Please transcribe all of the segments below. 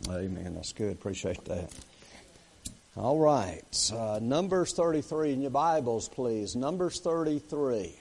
Amen. That's good. Appreciate that. All right. Numbers 33 in your Bibles, please. Numbers 33.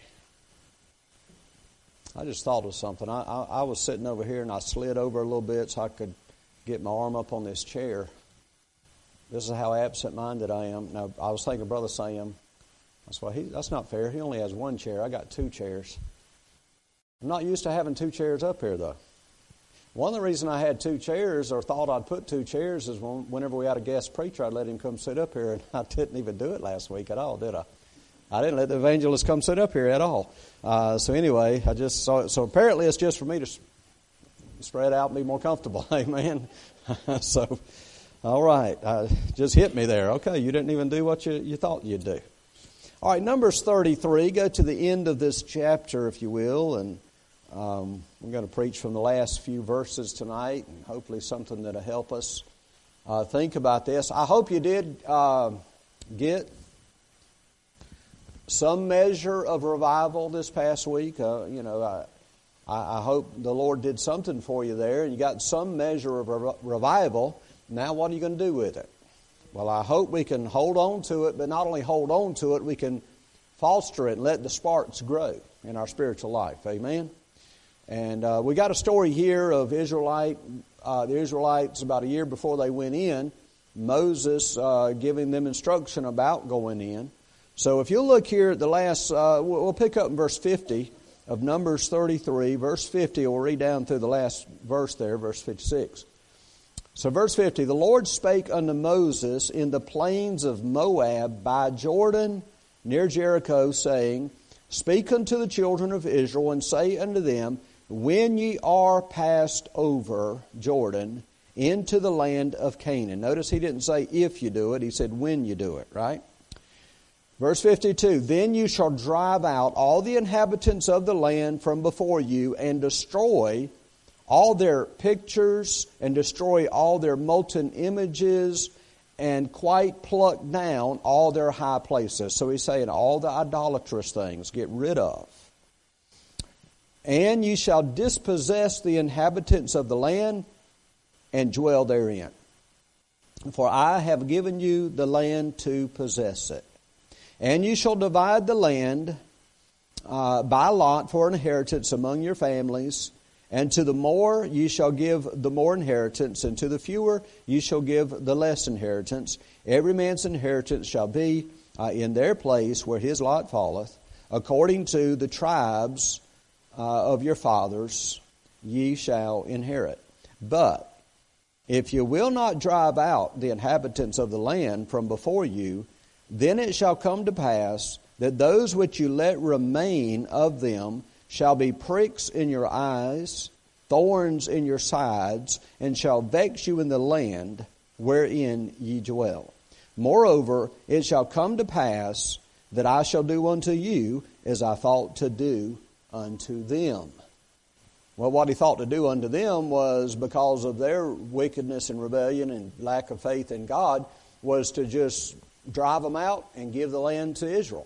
I just thought of something. I was sitting over here and I slid over a little bit so I could get my arm up on this chair. This is how absent-minded I am. Now, I was thinking of Brother Sam. That's not fair. He only has one chair. I got two chairs. I'm not used to having two chairs up here, though. One of the reasons I had two chairs, or thought I'd put two chairs, is whenever we had a guest preacher, I'd let him come sit up here, and I didn't even do it last week at all, did I? I didn't let the evangelist come sit up here at all. So anyway, I just saw it. So apparently it's just for me to spread out and be more comfortable. Amen. So, all right. Just hit me there. Okay, you didn't even do what you thought you'd do. All right, Numbers 33. Go to the end of this chapter, if you will, and we're going to preach from the last few verses tonight, and hopefully something that'll help us think about this. I hope you did get some measure of revival this past week. I hope the Lord did something for you there, and you got some measure of revival. Now what are you going to do with it? Well, I hope we can hold on to it, but not only hold on to it, we can foster it and let the sparks grow in our spiritual life. Amen? And we got a story here of the Israelites about a year before they went in, Moses giving them instruction about going in. So if you'll look here at the last, we'll pick up in verse 50 of Numbers 33. Verse 50, we'll read down through the last verse there, verse 56. So verse 50, the Lord spake unto Moses in the plains of Moab by Jordan near Jericho, saying, Speak unto the children of Israel, and say unto them, When ye are passed over Jordan into the land of Canaan. Notice he didn't say if you do it, he said when you do it, right? Verse 52, Then you shall drive out all the inhabitants of the land from before you, and destroy all their pictures, and destroy all their molten images, and quite pluck down all their high places. So he's saying all the idolatrous things, get rid of. And you shall dispossess the inhabitants of the land, and dwell therein. For I have given you the land to possess it. And you shall divide the land by lot for an inheritance among your families. And to the more you shall give the more inheritance, and to the fewer you shall give the less inheritance. Every man's inheritance shall be in their place where his lot falleth, according to the tribes of your fathers ye shall inherit. But if you will not drive out the inhabitants of the land from before you, then it shall come to pass that those which you let remain of them shall be pricks in your eyes, thorns in your sides, and shall vex you in the land wherein ye dwell. Moreover, it shall come to pass that I shall do unto you as I thought to do unto them. Well, what he thought to do unto them was, because of their wickedness and rebellion and lack of faith in God, was to just drive them out and give the land to Israel.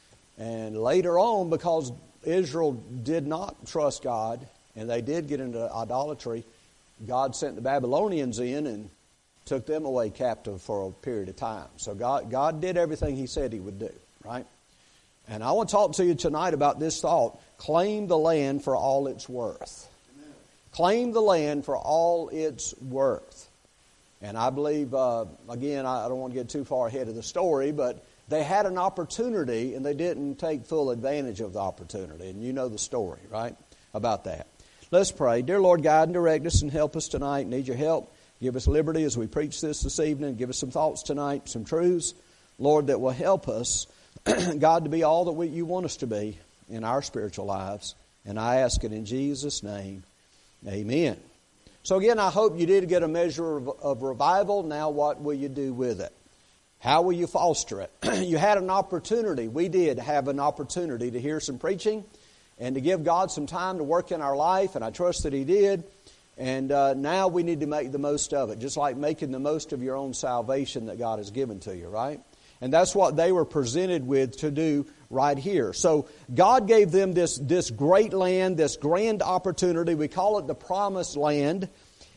And later on, because Israel did not trust God and they did get into idolatry, God sent the Babylonians in and took them away captive for a period of time. So God did everything He said He would do, right? And I want to talk to you tonight about this thought. Claim the land for all it's worth. Amen. Claim the land for all it's worth. And I believe, again, I don't want to get too far ahead of the story, but they had an opportunity and they didn't take full advantage of the opportunity. And you know the story, right, about that. Let's pray. Dear Lord, guide and direct us and help us tonight. Need your help. Give us liberty as we preach this evening. Give us some thoughts tonight, some truths, Lord, that will help us, God, to be all that you want us to be in our spiritual lives. And I ask it in Jesus' name. Amen. So again, I hope you did get a measure of revival. Now what will you do with it? How will you foster it? You had an opportunity. We did have an opportunity to hear some preaching and to give God some time to work in our life, and I trust that He did. And now we need to make the most of it, just like making the most of your own salvation that God has given to you, right? And that's what they were presented with to do right here. So God gave them this great land, this grand opportunity. We call it the promised land.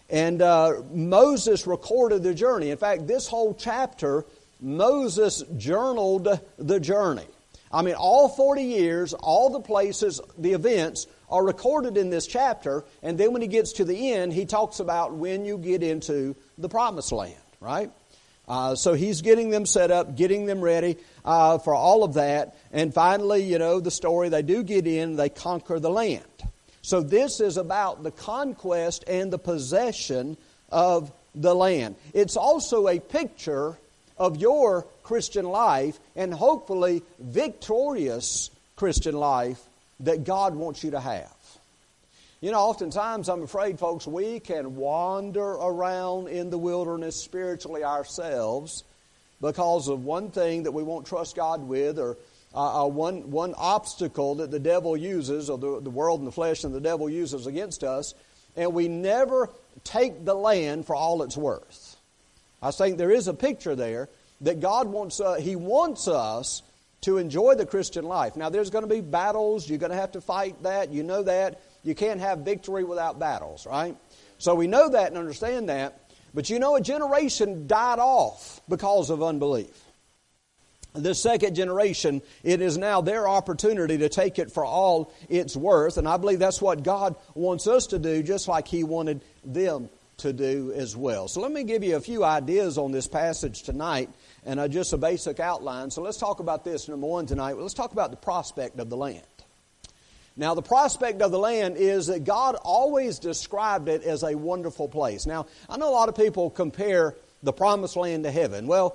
And Moses recorded the journey. In fact, this whole chapter, Moses journaled the journey. I mean, all 40 years, all the places, the events are recorded in this chapter. And then when he gets to the end, he talks about when you get into the promised land, right? So he's getting them set up, getting them ready for all of that. And finally, you know, the story, they do get in, they conquer the land. So this is about the conquest and the possession of the land. It's also a picture of your Christian life and hopefully victorious Christian life that God wants you to have. You know, oftentimes I'm afraid, folks, we can wander around in the wilderness spiritually ourselves because of one thing that we won't trust God with, or one obstacle that the devil uses, or the world and the flesh and the devil uses against us, and we never take the land for all it's worth. I think there is a picture there that God wants, He wants us to enjoy the Christian life. Now, there's going to be battles. You're going to have to fight that. You know that. You can't have victory without battles, right? So we know that and understand that. But you know, a generation died off because of unbelief. The second generation, it is now their opportunity to take it for all it's worth. And I believe that's what God wants us to do, just like He wanted them to do as well. So let me give you a few ideas on this passage tonight, and just a basic outline. So let's talk about this, number one, tonight. Let's talk about the prospect of the land. Now, the prospect of the land is that God always described it as a wonderful place. Now, I know a lot of people compare the promised land to heaven. Well,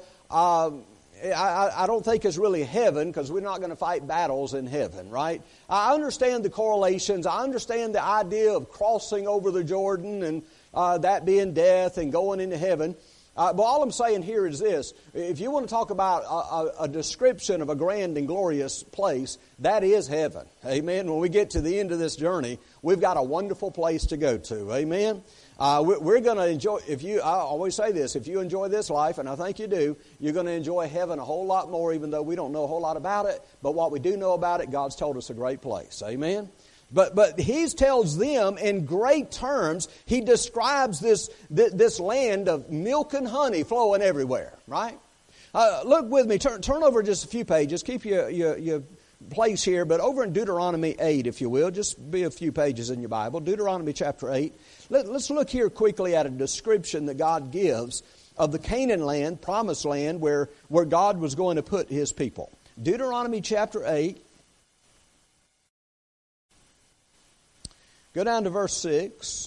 I don't think it's really heaven, because we're not going to fight battles in heaven, right? I understand the correlations. I understand the idea of crossing over the Jordan and that being death and going into heaven. But all I'm saying here is this. If you want to talk about a description of a grand and glorious place, that is heaven. Amen. When we get to the end of this journey, we've got a wonderful place to go to. Amen. We're going to enjoy, I always say this, if you enjoy this life, and I think you do, you're going to enjoy heaven a whole lot more, even though we don't know a whole lot about it. But what we do know about it, God's told us a great place. Amen. But He tells them in great terms. He describes this land of milk and honey flowing everywhere, right? Look with me. Turn over just a few pages. Keep your place here. But over in Deuteronomy 8, if you will, just be a few pages in your Bible. Deuteronomy chapter 8. Let's look here quickly at a description that God gives of the Canaan land, promised land, where God was going to put His people. Deuteronomy chapter 8. Go down to verse 6,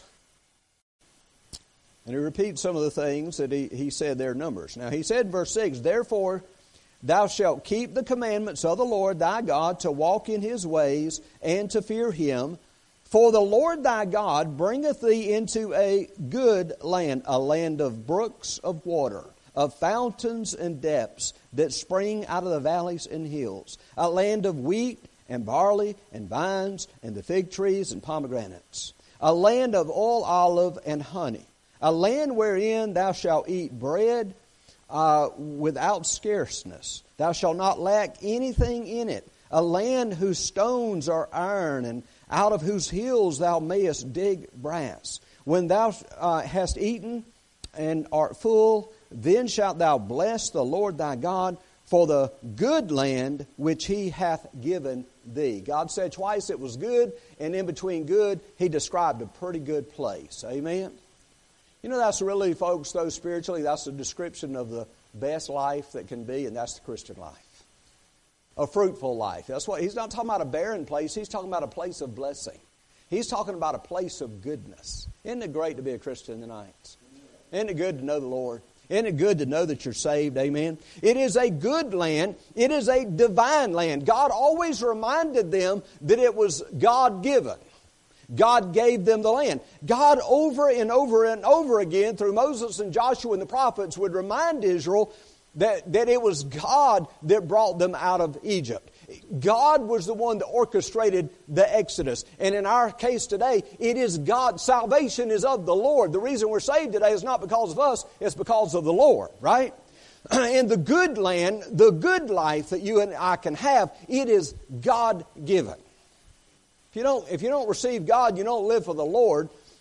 and he repeats some of the things that he said there in Numbers. Now he said in verse 6, "Therefore thou shalt keep the commandments of the Lord thy God, to walk in His ways and to fear Him. For the Lord thy God bringeth thee into a good land, a land of brooks of water, of fountains and depths that spring out of the valleys and hills, a land of wheat and barley, and vines, and the fig trees, and pomegranates. A land of oil, olive, and honey. A land wherein thou shalt eat bread without scarceness. Thou shalt not lack anything in it. A land whose stones are iron, and out of whose hills thou mayest dig brass. When thou hast eaten and art full, then shalt thou bless the Lord thy God for the good land which He hath given thee." God said twice it was good, and in between good, He described a pretty good place. Amen? You know, that's really, folks, though, spiritually, that's a description of the best life that can be, and that's the Christian life. A fruitful life. That's what He's not talking about a barren place. He's talking about a place of blessing. He's talking about a place of goodness. Isn't it great to be a Christian tonight? Isn't it good to know the Lord? Isn't it good to know that you're saved? Amen. It is a good land. It is a divine land. God always reminded them that it was God-given. God gave them the land. God over and over and over again through Moses and Joshua and the prophets would remind Israel that it was God that brought them out of Egypt. God was the one that orchestrated the Exodus. And in our case today, it is God. Salvation is of the Lord. The reason we're saved today is not because of us, it's because of the Lord, right? In the good land, the good life that you and I can have, it is God-given. If you don't receive God, you don't live for the Lord,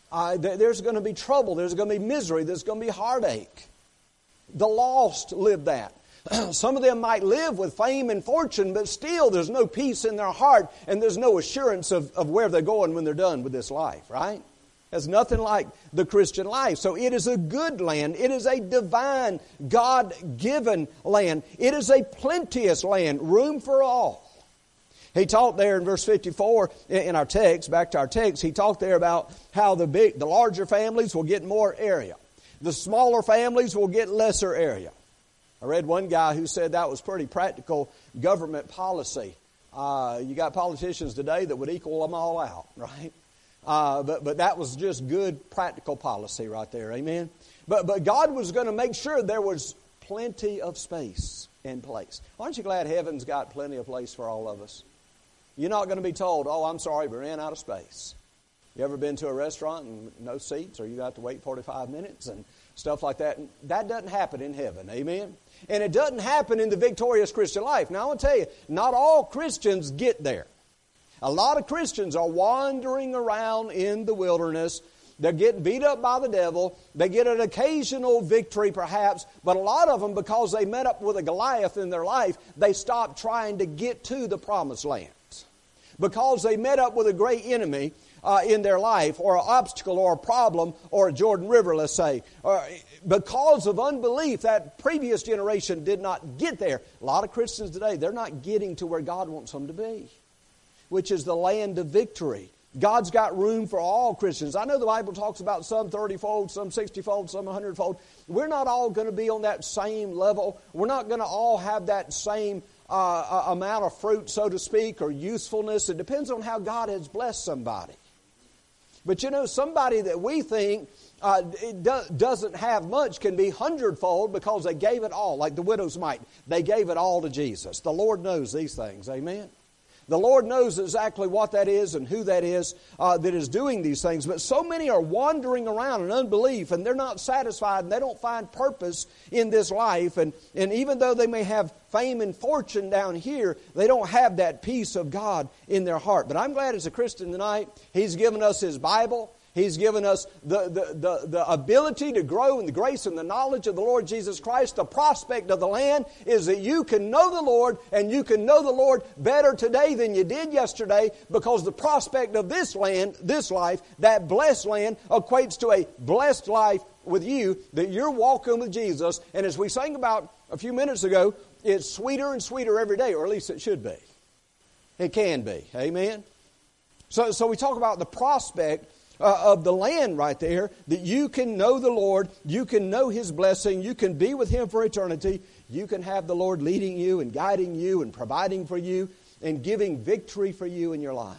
There's going to be trouble. There's going to be misery. There's going to be heartache. The lost live that. Some of them might live with fame and fortune, but still there's no peace in their heart, and there's no assurance of where they're going when they're done with this life, right? It's nothing like the Christian life. So it is a good land. It is a divine, God-given land. It is a plenteous land, room for all. He talked there in verse 54 in our text, back to our text, he talked there about how the larger families will get more area. The smaller families will get lesser area. I read one guy who said that was pretty practical government policy. You got politicians today that would equal them all out, right? But that was just good practical policy right there, amen? But God was going to make sure there was plenty of space and place. Aren't you glad heaven's got plenty of place for all of us? You're not going to be told, oh, I'm sorry, we ran out of space. You ever been to a restaurant and no seats, or you got to wait 45 minutes and stuff like that? That doesn't happen in heaven, amen? And it doesn't happen in the victorious Christian life. Now, I want to tell you, not all Christians get there. A lot of Christians are wandering around in the wilderness. They're getting beat up by the devil. They get an occasional victory, perhaps. But a lot of them, because they met up with a Goliath in their life, they stop trying to get to the promised land. Because they met up with a great enemy in their life, or an obstacle, or a problem, or a Jordan River, let's say. Because of unbelief, that previous generation did not get there. A lot of Christians today, they're not getting to where God wants them to be, which is the land of victory. God's got room for all Christians. I know the Bible talks about some 30-fold, some 60-fold, some 100-fold. We're not all going to be on that same level. We're not going to all have that same amount of fruit, so to speak, or usefulness. It depends on how God has blessed somebody. But you know, somebody that we think doesn't have much can be 100-fold because they gave it all, like the widow's mite. They gave it all to Jesus. The Lord knows these things. Amen? The Lord knows exactly what that is and who that is doing these things. But so many are wandering around in unbelief, and they're not satisfied, and they don't find purpose in this life. And even though they may have fame and fortune down here, they don't have that peace of God in their heart. But I'm glad as a Christian tonight, He's given us His Bible. He's given us the ability to grow in the grace and the knowledge of the Lord Jesus Christ. The prospect of the land is that you can know the Lord, and you can know the Lord better today than you did yesterday, because the prospect of this land, this life, that blessed land, equates to a blessed life with you, that you're walking with Jesus. And as we sang about a few minutes ago, it's sweeter and sweeter every day, or at least it should be. It can be. Amen? So we talk about the prospect of the land right there, that you can know the Lord, you can know His blessing, you can be with Him for eternity, you can have the Lord leading you and guiding you and providing for you and giving victory for you in your life.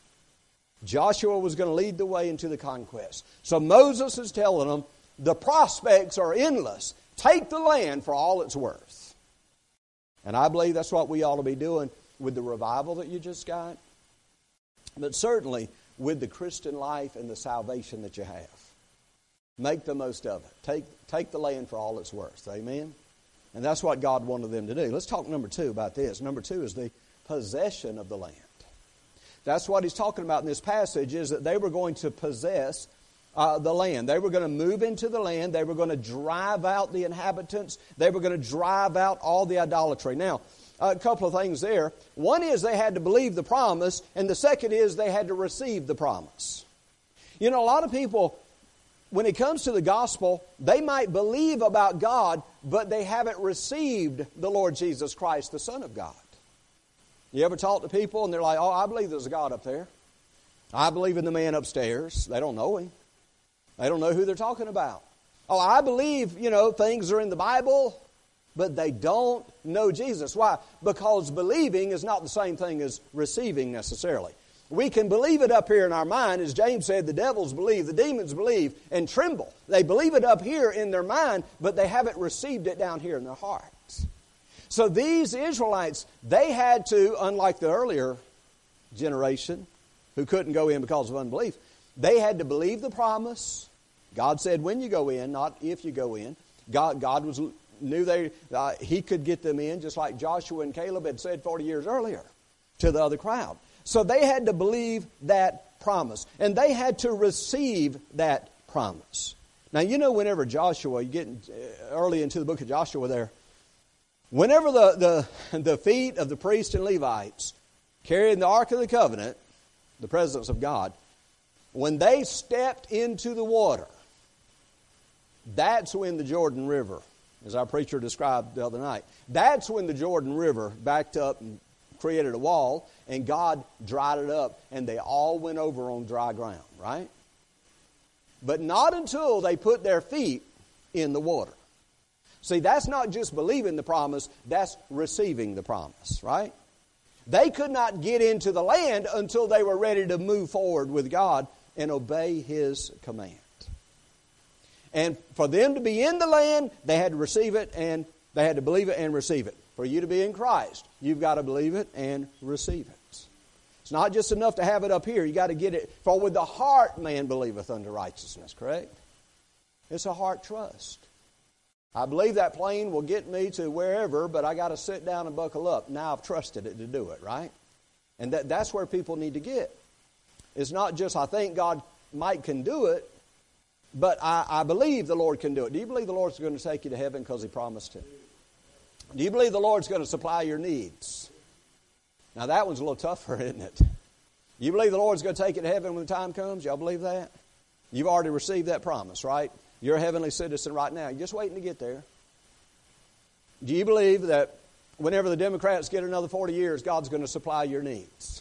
Joshua was going to lead the way into the conquest. So Moses is telling them, the prospects are endless. Take the land for all it's worth. And I believe that's what we ought to be doing with the revival that you just got. But certainly with the Christian life and the salvation that you have. Make the most of it. Take the land for all it's worth. Amen? And that's what God wanted them to do. Let's talk number 2 about this. Number 2 is the possession of the land. That's what he's talking about in this passage, is that they were going to possess the land. They were going to move into the land. They were going to drive out the inhabitants. They were going to drive out all the idolatry. Now, a couple of things there. One is they had to believe the promise, and the second is they had to receive the promise. You know, a lot of people, when it comes to the gospel, they might believe about God, but they haven't received the Lord Jesus Christ, the Son of God. You ever talk to people and they're like, oh, I believe there's a God up there. I believe in the man upstairs. They don't know Him. They don't know who they're talking about. Oh, I believe, things are in the Bible, but they don't know Jesus. Why? Because believing is not the same thing as receiving necessarily. We can believe it up here in our mind. As James said, the devils believe, the demons believe, and tremble. They believe it up here in their mind, but they haven't received it down here in their hearts. So these Israelites, they had to, unlike the earlier generation who couldn't go in because of unbelief, they had to believe the promise. God said when you go in, not if you go in. God knew He could get them in, just like Joshua and Caleb had said 40 years earlier to the other crowd. So they had to believe that promise. And they had to receive that promise. Now, you know, whenever Joshua, you get early into the book of Joshua there, whenever the feet of the priests and Levites carrying the Ark of the Covenant, the presence of God, when they stepped into the water, that's when the Jordan River, as our preacher described the other night, that's when the Jordan River backed up and created a wall, and God dried it up, and they all went over on dry ground, right? But not until they put their feet in the water. See, that's not just believing the promise, that's receiving the promise, right? They could not get into the land until they were ready to move forward with God and obey His command. And for them to be in the land, they had to receive it, and they had to believe it and receive it. For you to be in Christ, you've got to believe it and receive it. It's not just enough to have it up here. You got to get it. For with the heart man believeth unto righteousness, correct? It's a heart trust. I believe that plane will get me to wherever, but I got to sit down and buckle up. Now I've trusted it to do it, right? And that's where people need to get. It's not just I think God can do it, but I believe the Lord can do it. Do you believe the Lord's going to take you to heaven because He promised it? Do you believe the Lord's going to supply your needs? Now that one's a little tougher, isn't it? You believe the Lord's going to take you to heaven when the time comes? Y'all believe that? You've already received that promise, right? You're a heavenly citizen right now. You're just waiting to get there. Do you believe that whenever the Democrats get another 40 years, God's going to supply your needs?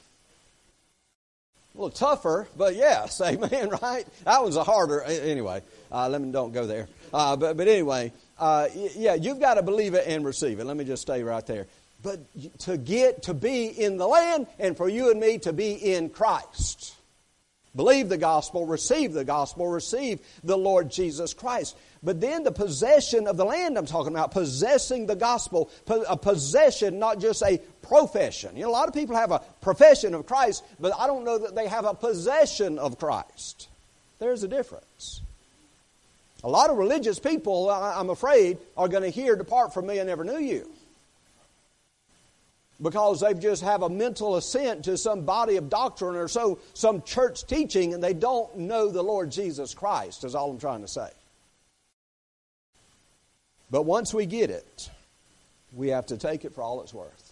A little tougher, but yes, amen, right? That one's a harder, anyway, don't go there. But anyway, yeah, you've got to believe it and receive it. Let me just stay right there. But to be in the land, and for you and me to be in Christ. Believe the gospel, receive the Lord Jesus Christ. But then the possession of the land I'm talking about, possessing the gospel, a possession, not just a profession. You know, a lot of people have a profession of Christ, but I don't know that they have a possession of Christ. There's a difference. A lot of religious people, I'm afraid, are going to hear, "Depart from me, I never knew you." Because they just have a mental assent to some body of doctrine or some church teaching, and they don't know the Lord Jesus Christ, is all I'm trying to say. But once we get it, we have to take it for all it's worth.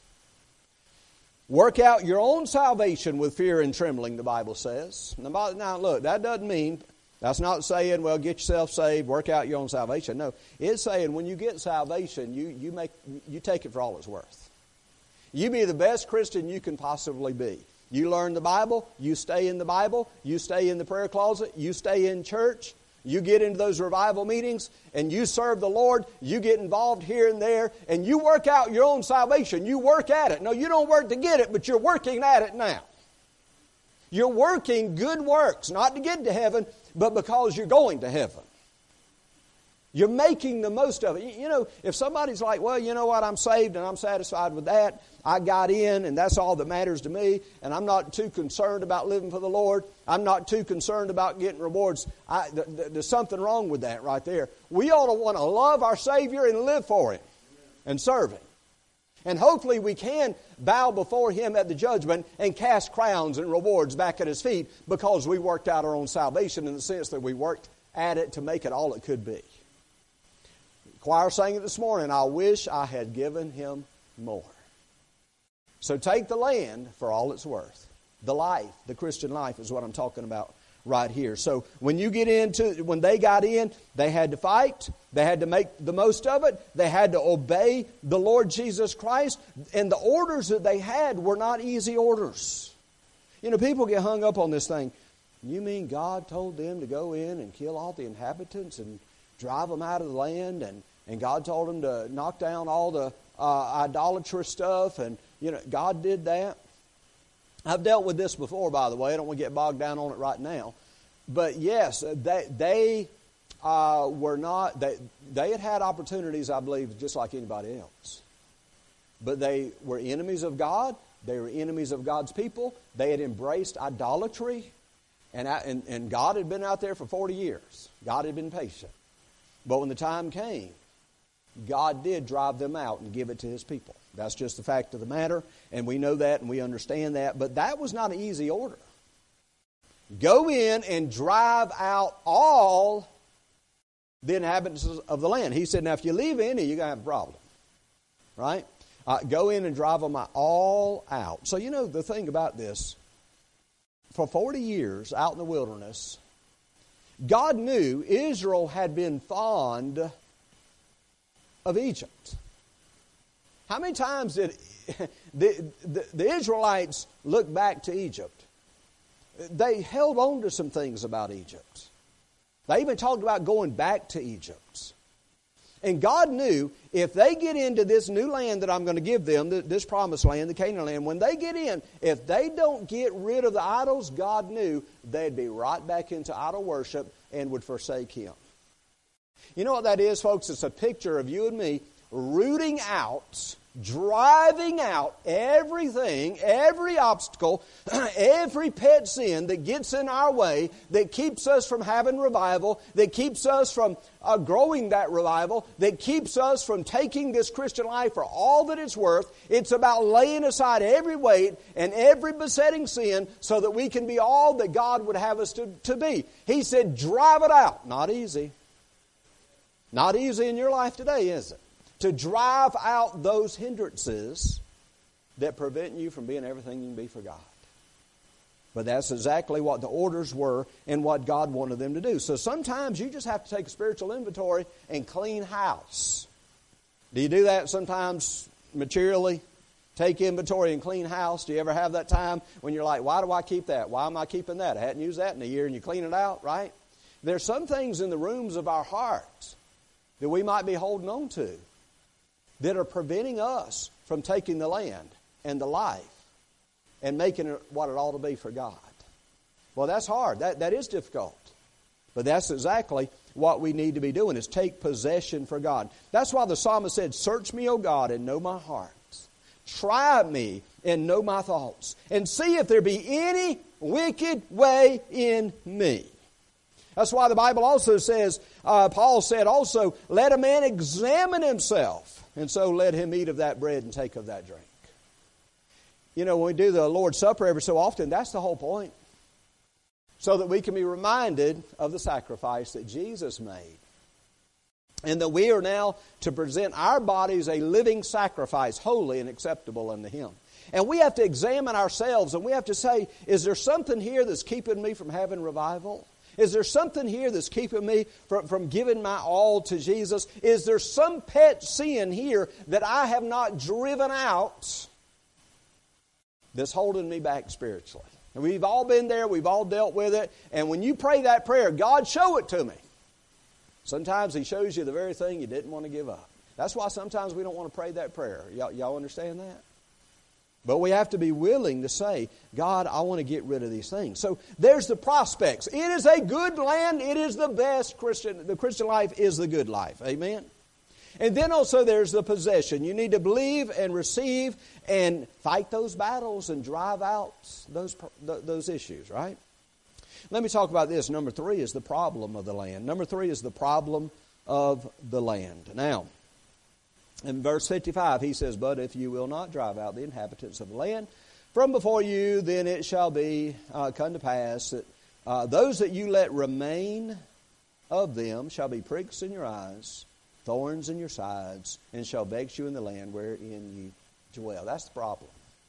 Work out your own salvation with fear and trembling, the Bible says. Now look, that doesn't mean, that's not saying, well, get yourself saved, work out your own salvation. No, it's saying when you get salvation, you take it for all it's worth. You be the best Christian you can possibly be. You learn the Bible, you stay in the Bible, you stay in the prayer closet, you stay in church, you get into those revival meetings, and you serve the Lord, you get involved here and there, and you work out your own salvation. You work at it. No, you don't work to get it, but you're working at it now. You're working good works, not to get to heaven, but because you're going to heaven. You're making the most of it. You know, if somebody's like, well, you know what, I'm saved and I'm satisfied with that. I got in and that's all that matters to me. And I'm not too concerned about living for the Lord. I'm not too concerned about getting rewards. There's something wrong with that right there. We ought to want to love our Savior and live for Him and serve Him. And hopefully we can bow before Him at the judgment and cast crowns and rewards back at His feet because we worked out our own salvation in the sense that we worked at it to make it all it could be. Choir sang it this morning, I wish I had given him more. So take the land for all it's worth. The life, the Christian life is what I'm talking about right here. So when they got in, they had to fight. They had to make the most of it. They had to obey the Lord Jesus Christ. And the orders that they had were not easy orders. You know, people get hung up on this thing. You mean God told them to go in and kill all the inhabitants and drive them out of the land, and God told them to knock down all the idolatrous stuff, and you know, God did that. I've dealt with this before, by the way. I don't want to get bogged down on it right now. But yes, they were not, they had opportunities, I believe, just like anybody else. But they were enemies of God. They were enemies of God's people. They had embraced idolatry. And God had been out there for 40 years. God had been patient. But when the time came, God did drive them out and give it to His people. That's just the fact of the matter, and we know that and we understand that. But that was not an easy order. Go in and drive out all the inhabitants of the land. He said, now if you leave any, you're going to have a problem. Right? Go in and drive them all out. So you know the thing about this, for 40 years out in the wilderness, God knew Israel had been fond of Egypt. How many times did the Israelites look back to Egypt? They held on to some things about Egypt. They even talked about going back to Egypt. And God knew if they get into this new land that I'm going to give them, this promised land, the Canaan land, when they get in, if they don't get rid of the idols, God knew they'd be right back into idol worship and would forsake Him. You know what that is, folks? It's a picture of you and me rooting out, driving out everything, every obstacle, every pet sin that gets in our way, that keeps us from having revival, that keeps us from growing that revival, that keeps us from taking this Christian life for all that it's worth. It's about laying aside every weight and every besetting sin so that we can be all that God would have us to be. He said, drive it out. Not easy. Not easy in your life today, is it? To drive out those hindrances that prevent you from being everything you can be for God. But that's exactly what the orders were and what God wanted them to do. So sometimes you just have to take a spiritual inventory and clean house. Do you do that sometimes materially? Take inventory and clean house. Do you ever have that time when you're like, why do I keep that? Why am I keeping that? I hadn't used that in a year, and you clean it out, right? There's some things in the rooms of our hearts that we might be holding on to that are preventing us from taking the land and the life and making it what it ought to be for God. Well, that's hard. That is difficult. But that's exactly what we need to be doing, is take possession for God. That's why the psalmist said, search me, O God, and know my heart. Try me and know my thoughts. And see if there be any wicked way in me. That's why the Bible also says, Paul said also, let a man examine himself. And so let him eat of that bread and take of that drink. You know, when we do the Lord's Supper every so often, that's the whole point. So that we can be reminded of the sacrifice that Jesus made. And that we are now to present our bodies a living sacrifice, holy and acceptable unto Him. And we have to examine ourselves, and we have to say, is there something here that's keeping me from having revival? Is there something here that's keeping me from giving my all to Jesus? Is there some pet sin here that I have not driven out that's holding me back spiritually? And we've all been there. We've all dealt with it. And when you pray that prayer, God, show it to me. Sometimes He shows you the very thing you didn't want to give up. That's why sometimes we don't want to pray that prayer. Y'all understand that? But we have to be willing to say, God, I want to get rid of these things. So there's the prospects. It is a good land. It is the best Christian. The Christian life is the good life. Amen? And then also there's the possession. You need to believe and receive and fight those battles and drive out those issues, right? Let me talk about this. Number 3 is the problem of the land. Number 3 is the problem of the land. Now, in verse 55, he says, but if you will not drive out the inhabitants of the land from before you, then it shall be come to pass that those that you let remain of them shall be pricks in your eyes, thorns in your sides, and shall vex you in the land wherein you dwell. That's the problem.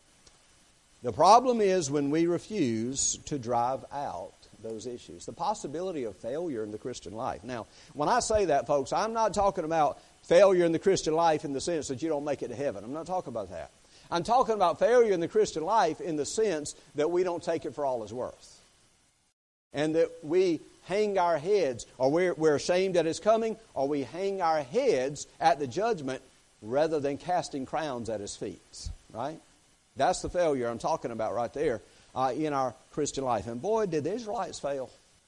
The problem is when we refuse to drive out those issues. The possibility of failure in the Christian life. Now, when I say that, folks, I'm not talking about failure in the Christian life in the sense that you don't make it to heaven. I'm not talking about that. I'm talking about failure in the Christian life in the sense that we don't take it for all it's worth. And that we hang our heads, or we're ashamed that it's coming, or we hang our heads at the judgment rather than casting crowns at His feet. Right? That's the failure I'm talking about right there in our Christian life. And boy, did the Israelites fail.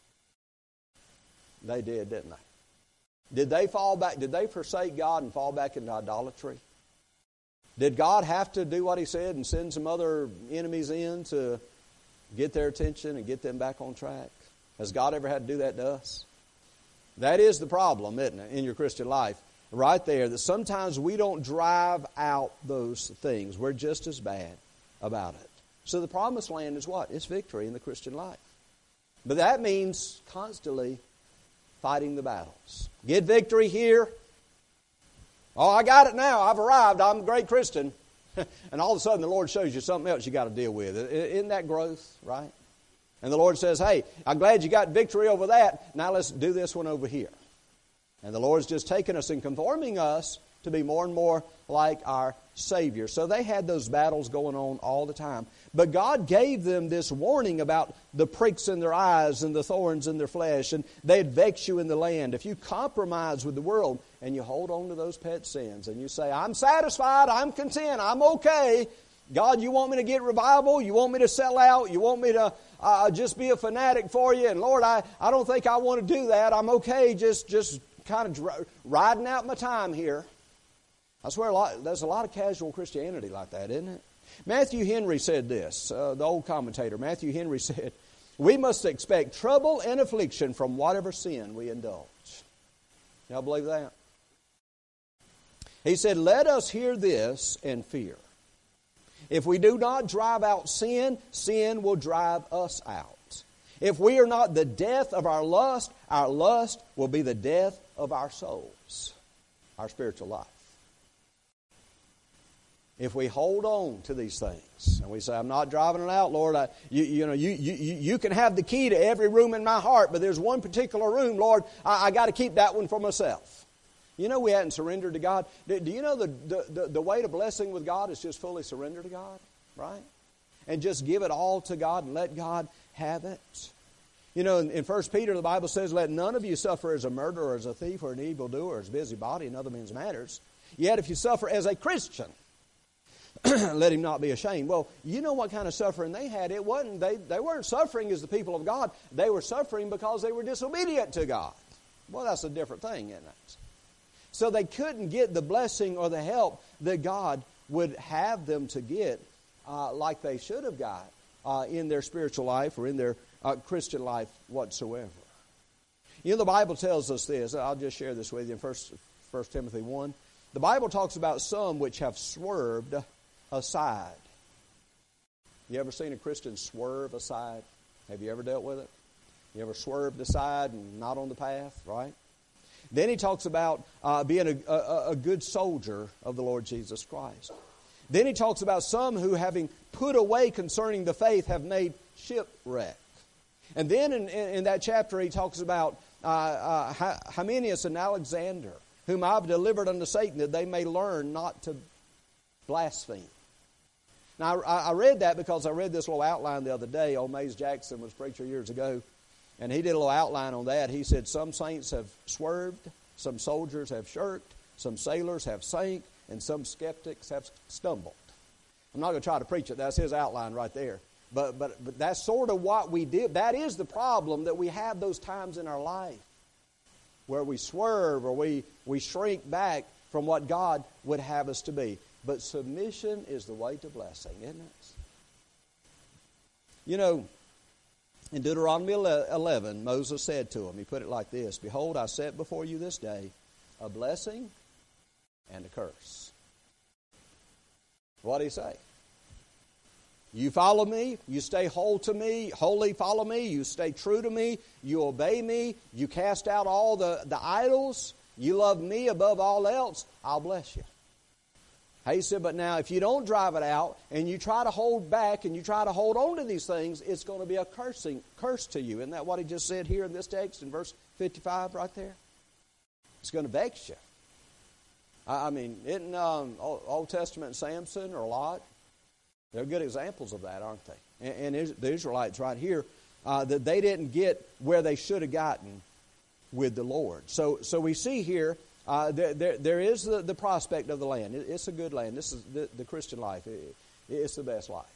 They did, didn't they? Did they fall back? Did they forsake God and fall back into idolatry? Did God have to do what He said and send some other enemies in to get their attention and get them back on track? Has God ever had to do that to us? That is the problem, isn't it, in your Christian life? Right there, that sometimes we don't drive out those things. We're just as bad about it. So the promised land is what? It's victory in the Christian life. But that means constantly fighting the battles. Get victory here. Oh, I got it now. I've arrived. I'm a great Christian. And all of a sudden the Lord shows you something else you got to deal with. Isn't that growth, right? And the Lord says, hey, I'm glad you got victory over that. Now let's do this one over here. And the Lord's just taking us and conforming us to be more and more like our Savior. So they had those battles going on all the time. But God gave them this warning about the pricks in their eyes and the thorns in their flesh, and they'd vex you in the land. If you compromise with the world and you hold on to those pet sins and you say, I'm satisfied, I'm content, I'm okay. God, you want me to get revival? You want me to sell out? You want me to just be a fanatic for you? And Lord, I don't think I want to do that. I'm okay just kind of riding out my time here. I swear there's a lot of casual Christianity like that, isn't it? Matthew Henry said this, the old commentator. Matthew Henry said, we must expect trouble and affliction from whatever sin we indulge. Y'all believe that? He said, let us hear this and fear. If we do not drive out sin, sin will drive us out. If we are not the death of our lust will be the death of our souls, our spiritual life. If we hold on to these things and we say, I'm not driving it out, Lord. You can have the key to every room in my heart, but there's one particular room, Lord, I got to keep that one for myself. You know we hadn't surrendered to God. Do you know the way to blessing with God is just fully surrender to God, right? And just give it all to God and let God have it. You know, in 1 Peter, the Bible says, let none of you suffer as a murderer, or as a thief, or an evildoer, or as busybody in other men's matters. Yet if you suffer as a Christian, let him not be ashamed. Well, you know what kind of suffering they had. It wasn't they weren't suffering as the people of God. They were suffering because they were disobedient to God. Well, that's a different thing, isn't it? So they couldn't get the blessing or the help that God would have them to get like they should have got in their spiritual life or in their Christian life whatsoever. You know, the Bible tells us this. I'll just share this with you in 1 Timothy 1. The Bible talks about some which have swerved aside. You ever seen a Christian swerve aside? Have you ever dealt with it? You ever swerved aside and not on the path, right? Then he talks about being a good soldier of the Lord Jesus Christ. Then he talks about some who, having put away concerning the faith, have made shipwreck. And then in that chapter he talks about Hymenaeus and Alexander, whom I've delivered unto Satan, that they may learn not to blaspheme. Now, I read that because I read this little outline the other day. Old Mays Jackson was a preacher years ago, and he did a little outline on that. He said some saints have swerved, some soldiers have shirked, some sailors have sank, and some skeptics have stumbled. I'm not going to try to preach it. That's his outline right there. But that's sort of what we did. That is the problem, that we have those times in our life where we swerve or we shrink back from what God would have us to be. But submission is the way to blessing, isn't it? You know, in Deuteronomy 11, Moses said to him, he put it like this, behold, I set before you this day a blessing and a curse. What did he say? You follow me, you stay wholly follow me, you stay true to me, you obey me, you cast out all the idols, you love me above all else, I'll bless you. He said, but now if you don't drive it out and you try to hold back and you try to hold on to these things, it's going to be a curse to you. Isn't that what he just said here in this text in verse 55 right there? It's going to vex you. I mean, isn't Old Testament Samson or Lot? They're good examples of that, aren't they? And the Israelites right here, that they didn't get where they should have gotten with the Lord. So we see here, there is the prospect of the land. It's a good land. This is the Christian life. It's the best life.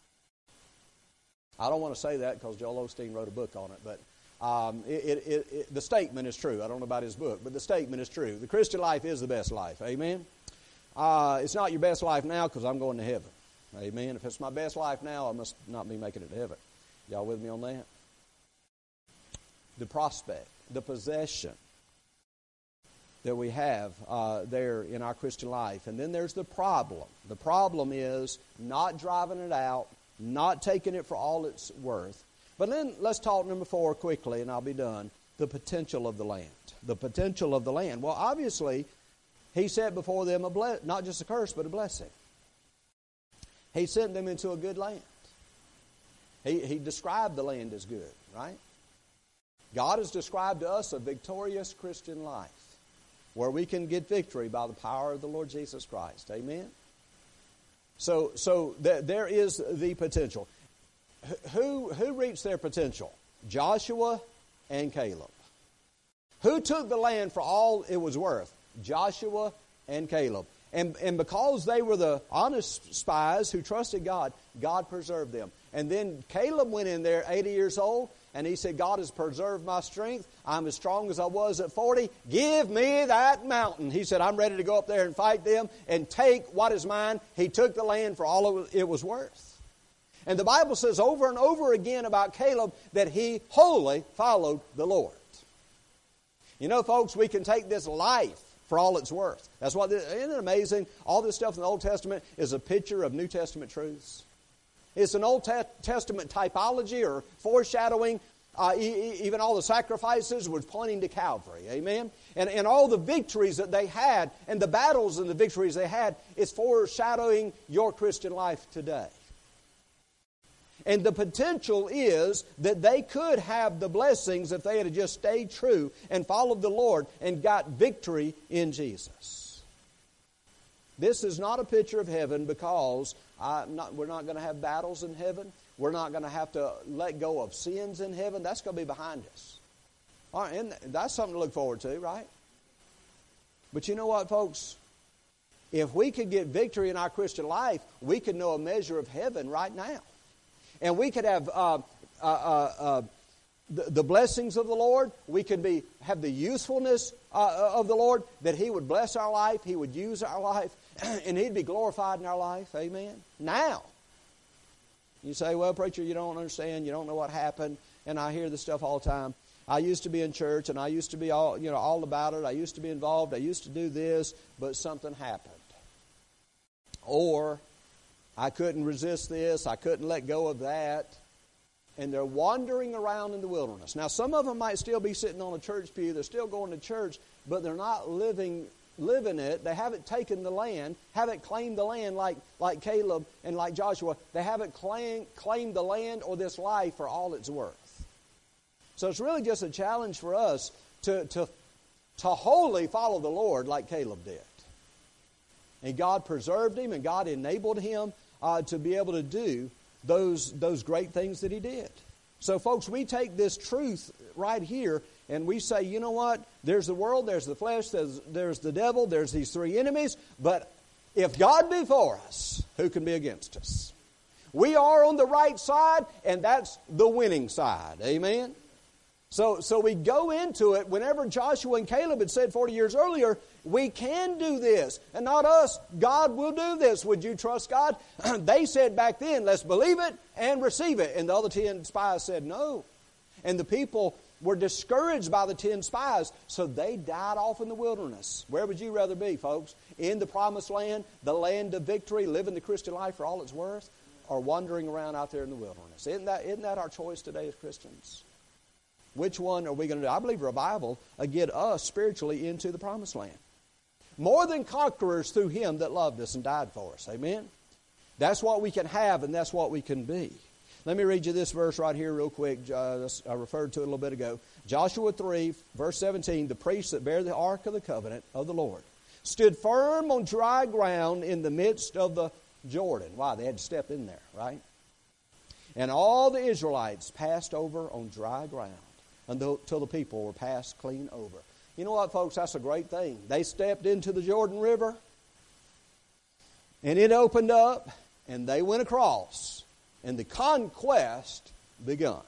I don't want to say that because Joel Osteen wrote a book on it, but the statement is true. I don't know about his book, but the statement is true. The Christian life is the best life. Amen? It's not your best life now because I'm going to heaven. Amen? If it's my best life now, I must not be making it to heaven. Y'all with me on that? The prospect, the possession that we have there in our Christian life. And then there's the problem. The problem is not driving it out, not taking it for all it's worth. But then let's talk number 4 quickly, and I'll be done. The potential of the land. The potential of the land. Well, obviously, he set before them not just a curse, but a blessing. He sent them into a good land. He described the land as good, right? God has described to us a victorious Christian life where we can get victory by the power of the Lord Jesus Christ. Amen? So there is the potential. Who reached their potential? Joshua and Caleb. Who took the land for all it was worth? Joshua and Caleb. And because they were the honest spies who trusted God, God preserved them. And then Caleb went in there 80 years old, and he said, God has preserved my strength. I'm as strong as I was at 40. Give me that mountain. He said, I'm ready to go up there and fight them and take what is mine. He took the land for all it was worth. And the Bible says over and over again about Caleb that he wholly followed the Lord. You know, folks, we can take this life for all it's worth. That's what, isn't it amazing? All this stuff in the Old Testament is a picture of New Testament truths. It's an Old Testament typology or foreshadowing. Even all the sacrifices was pointing to Calvary. Amen? And all the victories that they had and the battles and the victories they had is foreshadowing your Christian life today. And the potential is that they could have the blessings if they had just stayed true and followed the Lord and got victory in Jesus. This is not a picture of heaven because we're not going to have battles in heaven. We're not going to have to let go of sins in heaven. That's going to be behind us. All right, and that's something to look forward to, right? But you know what, folks? If we could get victory in our Christian life, we could know a measure of heaven right now. And we could have the blessings of the Lord. We could have the usefulness of the Lord, that He would bless our life, He would use our life, and He'd be glorified in our life. Amen? Now, you say, well, preacher, you don't understand. You don't know what happened. And I hear this stuff all the time. I used to be in church, and I used to be all about it. I used to be involved. I used to do this, but something happened. Or I couldn't resist this. I couldn't let go of that. And they're wandering around in the wilderness. Now, some of them might still be sitting on a church pew. They're still going to church, but they're not living it. They haven't taken the land, haven't claimed the land like Caleb and like Joshua. They haven't claimed the land or this life for all it's worth. So it's really just a challenge for us to wholly follow the Lord like Caleb did. And God preserved him, and God enabled him to be able to do those great things that he did. So, folks, we take this truth right here, and we say, you know what? There's the world, there's the flesh, there's the devil, there's these three enemies. But if God be for us, who can be against us? We are on the right side, and that's the winning side. Amen? So we go into it. Whenever Joshua and Caleb had said 40 years earlier, we can do this. And not us, God will do this. Would you trust God? They said back then, let's believe it and receive it. And the other 10 spies said no. And the people were discouraged by the 10 spies, so they died off in the wilderness. Where would you rather be, folks? In the promised land, the land of victory, living the Christian life for all it's worth, or wandering around out there in the wilderness? Isn't that our choice today as Christians? Which one are we going to do? I believe revival will get us spiritually into the promised land. More than conquerors through Him that loved us and died for us. Amen? That's what we can have, and that's what we can be. Let me read you this verse right here real quick. I referred to it a little bit ago. Joshua 3, verse 17, the priests that bear the ark of the covenant of the Lord stood firm on dry ground in the midst of the Jordan. Wow, they had to step in there, right? And all the Israelites passed over on dry ground until the people were passed clean over. You know what, folks? That's a great thing. They stepped into the Jordan River, and it opened up, and they went across, and the conquest begun.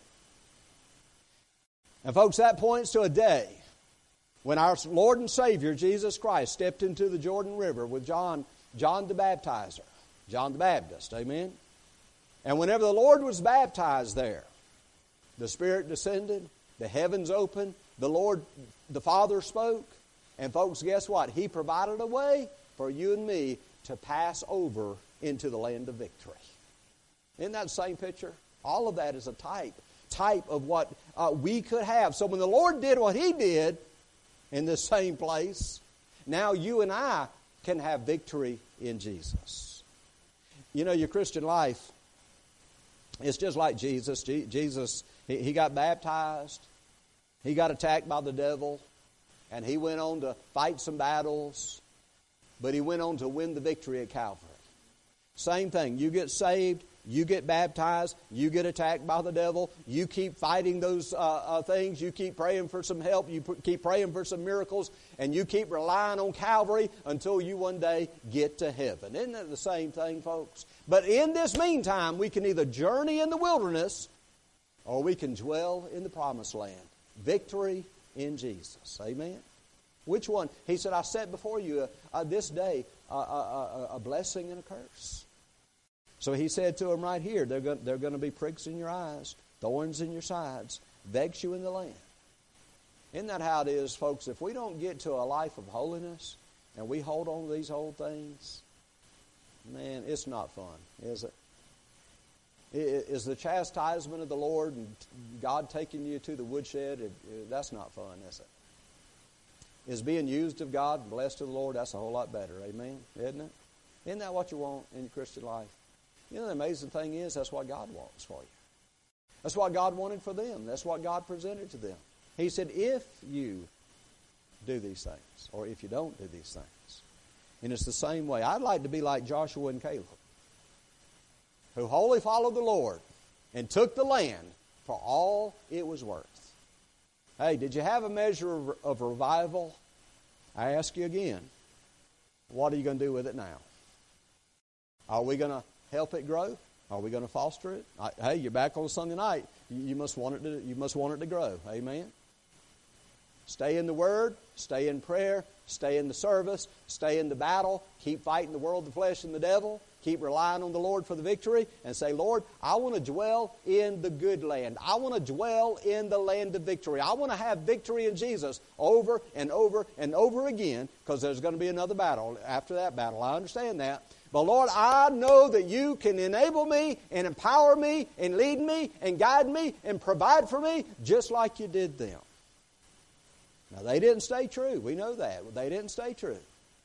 And, folks, that points to a day when our Lord and Savior, Jesus Christ, stepped into the Jordan River with John the Baptizer, John the Baptist, amen? And whenever the Lord was baptized there, the Spirit descended, the heavens opened, the Lord, the Father spoke, and folks, guess what? He provided a way for you and me to pass over into the land of victory. Isn't that the same picture? All of that is a type type of what we could have. So when the Lord did what He did in this same place, now you and I can have victory in Jesus. You know, your Christian life, it's just like Jesus. Jesus, He got baptized. He got attacked by the devil. And He went on to fight some battles. But He went on to win the victory at Calvary. Same thing. You get saved. You get baptized. You get attacked by the devil. You keep fighting those things. You keep praying for some help. You keep praying for some miracles. And you keep relying on Calvary until you one day get to heaven. Isn't that the same thing, folks? But in this meantime, we can either journey in the wilderness or we can dwell in the promised land. Victory in Jesus. Amen? Which one? He said, I set before you this day a blessing and a curse. So He said to them right here, they're going to be pricks in your eyes, thorns in your sides, vex you in the land. Isn't that how it is, folks? If we don't get to a life of holiness and we hold on to these old things, man, it's not fun, is it? Is the chastisement of the Lord and God taking you to the woodshed? That's not fun, is it? Is being used of God and blessed of the Lord, that's a whole lot better, amen? Isn't it? Isn't that what you want in your Christian life? You know, the amazing thing is that's what God wants for you. That's what God wanted for them. That's what God presented to them. He said, if you do these things, or if you don't do these things. And it's the same way. I'd like to be like Joshua and Caleb, who wholly followed the Lord and took the land for all it was worth. Hey, did you have a measure of revival? I ask you again, what are you going to do with it now? Are we going to help it grow? Are we going to foster it? Hey, you're back on Sunday night. You must want it to grow. Amen. Stay in the Word, stay in prayer, stay in the service, stay in the battle, keep fighting the world, the flesh, and the devil. Keep relying on the Lord for the victory and say, Lord, I want to dwell in the good land. I want to dwell in the land of victory. I want to have victory in Jesus over and over and over again, because there's going to be another battle after that battle. I understand that. But Lord, I know that you can enable me and empower me and lead me and guide me and provide for me just like you did them. Now, they didn't stay true. We know that. They didn't stay true.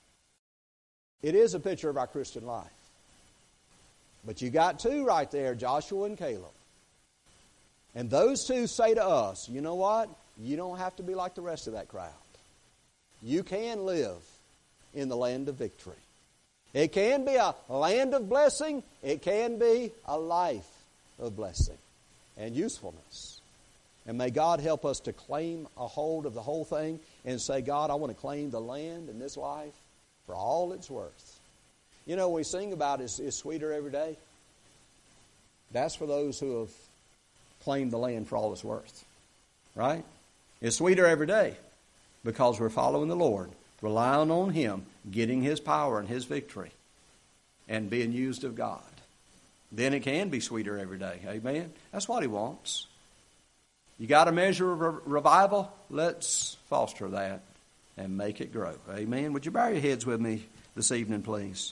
It is a picture of our Christian life. But you got two right there, Joshua and Caleb. And those two say to us, you know what? You don't have to be like the rest of that crowd. You can live in the land of victory. It can be a land of blessing. It can be a life of blessing and usefulness. And may God help us to claim a hold of the whole thing and say, God, I want to claim the land in this life for all it's worth. You know, we sing about is sweeter every day. That's for those who have claimed the land for all it's worth. Right? It's sweeter every day because we're following the Lord, relying on Him, getting His power and His victory, and being used of God. Then it can be sweeter every day. Amen? That's what He wants. You got a measure of revival? Let's foster that and make it grow. Amen? Would you bow your heads with me this evening, please?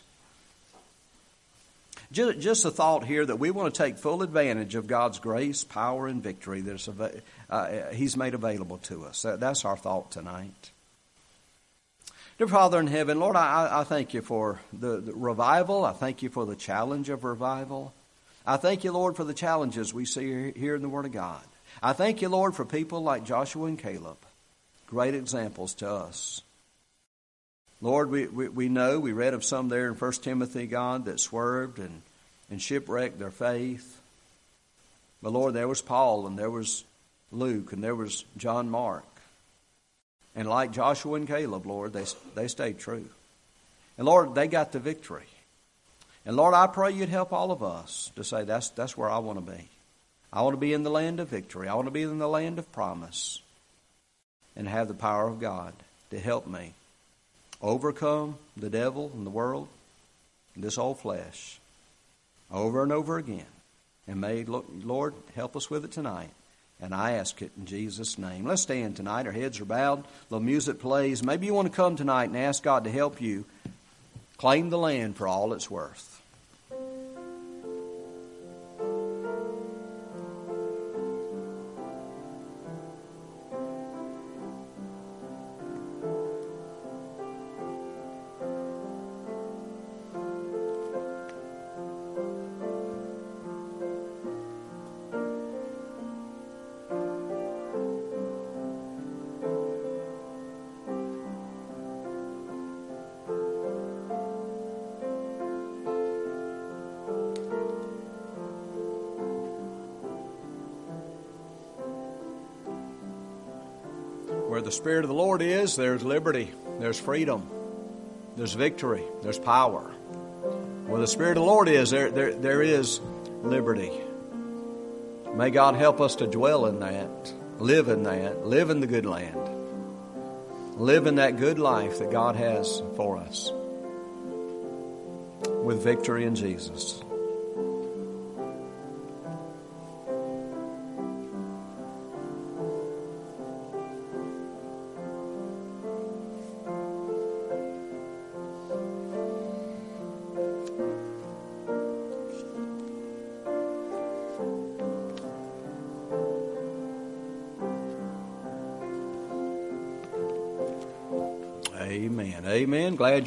Just a thought here that we want to take full advantage of God's grace, power, and victory that He's made available to us. That's our thought tonight. Dear Father in heaven, Lord, I thank you for the revival. I thank you for the challenge of revival. I thank you, Lord, for the challenges we see here in the Word of God. I thank you, Lord, for people like Joshua and Caleb, great examples to us. Lord, we know, we read of some there in 1 Timothy, God, that swerved and shipwrecked their faith. But Lord, there was Paul and there was Luke and there was John Mark. And like Joshua and Caleb, Lord, they stayed true. And Lord, they got the victory. And Lord, I pray you'd help all of us to say that's where I want to be. I want to be in the land of victory. I want to be in the land of promise and have the power of God to help me overcome the devil and the world and this old flesh over and over again. And may, Lord, help us with it tonight. And I ask it in Jesus' name. Let's stand tonight. Our heads are bowed. The music plays. Maybe you want to come tonight and ask God to help you claim the land for all it's worth. Where the Spirit of the Lord is, there's liberty, there's freedom, there's victory, there's power. Where the Spirit of the Lord is, there is liberty. May God help us to dwell in that, live in the good land. Live in that good life that God has for us with victory in Jesus. Amen. Amen. Glad